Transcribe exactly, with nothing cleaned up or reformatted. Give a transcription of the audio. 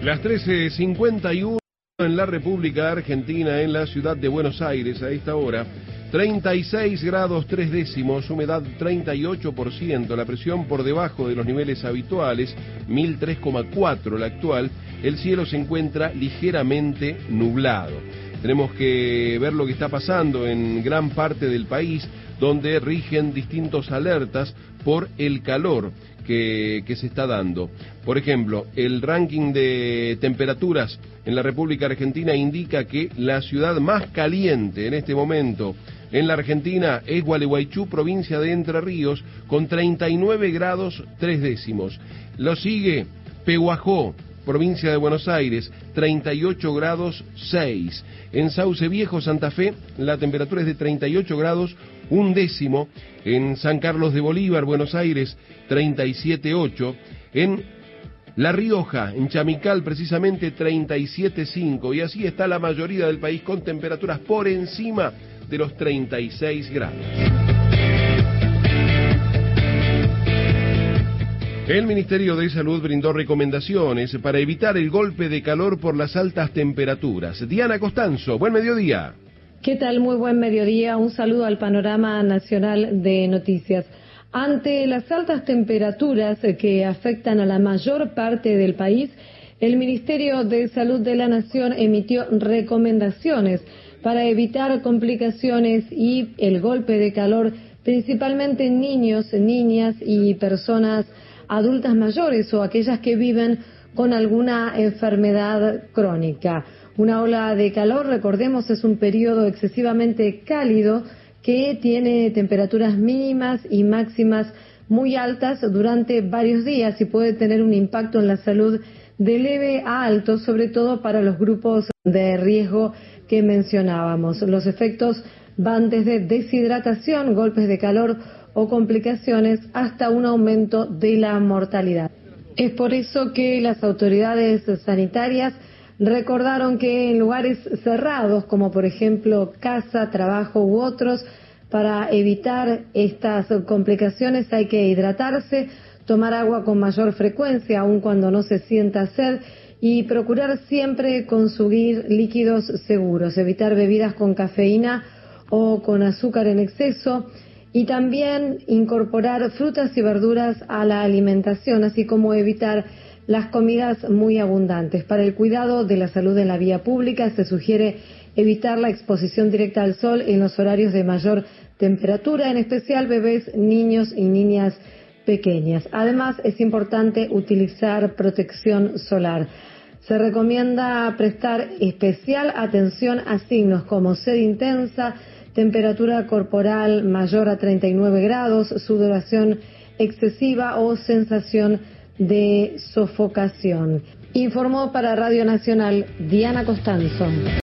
Las trece cincuenta y uno en la República Argentina, en la ciudad de Buenos Aires, a esta hora, treinta y seis grados tres décimos, humedad treinta y ocho por ciento, la presión por debajo de los niveles habituales, mil tres coma cuatro la actual, el cielo se encuentra ligeramente nublado. Tenemos que ver lo que está pasando en gran parte del país, donde rigen distintos alertas por el calor que, que se está dando. Por ejemplo, el ranking de temperaturas en la República Argentina indica que la ciudad más caliente en este momento en la Argentina es Gualeguaychú, provincia de Entre Ríos, con treinta y nueve grados tres décimos. Lo sigue Pehuajó, provincia de Buenos Aires, treinta y ocho grados seis. En Sauce Viejo, Santa Fe, la temperatura es de treinta y ocho grados un décimo. En San Carlos de Bolívar, Buenos Aires, treinta y siete coma ocho. En La Rioja, en Chamical, precisamente treinta y siete coma cinco. Y así está la mayoría del país con temperaturas por encima de los treinta y seis grados. El Ministerio de Salud brindó recomendaciones para evitar el golpe de calor por las altas temperaturas. Diana Costanzo, buen mediodía. ¿Qué tal? Muy buen mediodía. Un saludo al panorama nacional de noticias. Ante las altas temperaturas que afectan a la mayor parte del país, el Ministerio de Salud de la Nación emitió recomendaciones para evitar complicaciones y el golpe de calor, principalmente en niños, niñas y personas adultas mayores o aquellas que viven con alguna enfermedad crónica. Una ola de calor, recordemos, es un periodo excesivamente cálido que tiene temperaturas mínimas y máximas muy altas durante varios días y puede tener un impacto en la salud de leve a alto, sobre todo para los grupos de riesgo que mencionábamos. Los efectos van desde deshidratación, golpes de calor o complicaciones hasta un aumento de la mortalidad. Es por eso que las autoridades sanitarias recordaron que en lugares cerrados, como por ejemplo casa, trabajo u otros, para evitar estas complicaciones hay que hidratarse, tomar agua con mayor frecuencia, aun cuando no se sienta sed, y procurar siempre consumir líquidos seguros, evitar bebidas con cafeína o con azúcar en exceso, y también incorporar frutas y verduras a la alimentación, así como evitar las comidas muy abundantes. Para el cuidado de la salud en la vía pública se sugiere evitar la exposición directa al sol en los horarios de mayor temperatura, en especial bebés, niños y niñas pequeñas. Además, es importante utilizar protección solar. Se recomienda prestar especial atención a signos como sed intensa, temperatura corporal mayor a treinta y nueve grados, sudoración excesiva o sensación de sofocación. Informó para Radio Nacional Diana Costanzo.